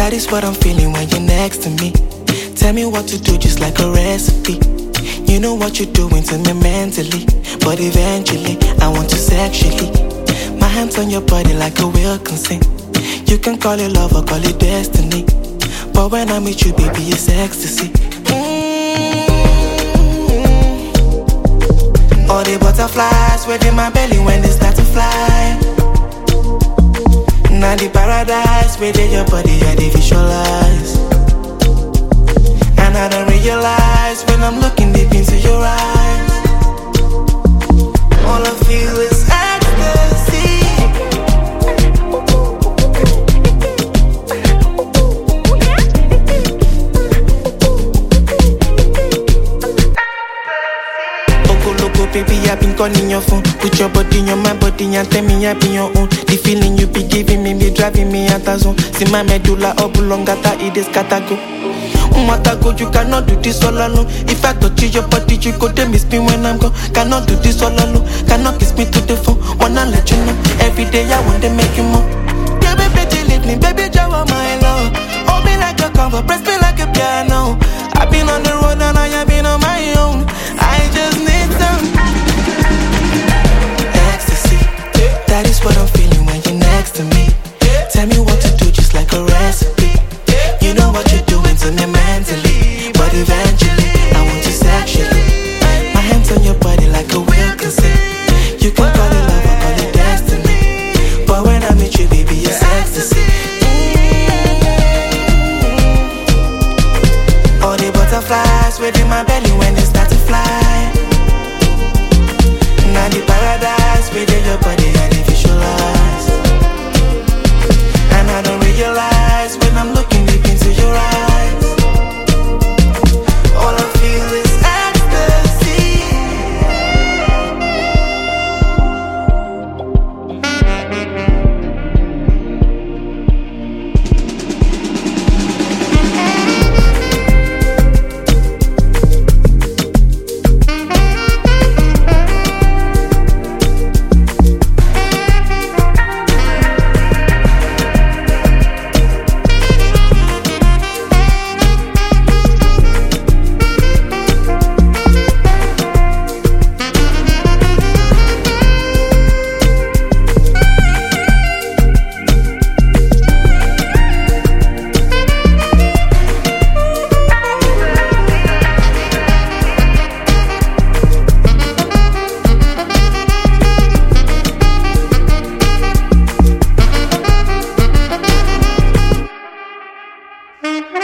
That is what I'm feeling when you're next to me. Tell me what to do just like a recipe. You know what you're doing to me mentally, but eventually I want you sexually. My hands on your body like a will consent. You can call it love or call it destiny, but when I'm with you, baby, it's ecstasy. All the butterflies within my belly when they start to fly. Now the paradise within your body, I dey visualize. And I don't realize when I'm looking deep into your eyes. All I feel is ecstasy. Baby, I've been calling your phone. Put your body on my body and tell me I be your own. The feeling you be giving me, be driving me out of zone. See my medulla oblongata, it is catago. Matago, you cannot do this all alone. If I touch your body, you go to miss me when I'm gone. Cannot do this all alone. Cannot kiss me to the phone. Wanna let you know. Every day I want to make you more. Yeah, baby, leave me, baby, Jawa, my love. Hold me like a cover, press me like a piano. I've been on the road and I have been on my own. I just need some ecstasy. That is what I'm feeling when you're next to me. Tell me what to do just like a recipe. You know what you're doing to me mentally, but eventually I want you sexually. My hands on your body like a will consent. You can call it love or call it destiny, but when I'm with you, baby, it's ecstasy. All the butterflies within my belly when they start to fly. Now the paradise within your body, I dey visualize. And I don't realize when I'm looking deep into your eyes. All I feel is Mm-hmm.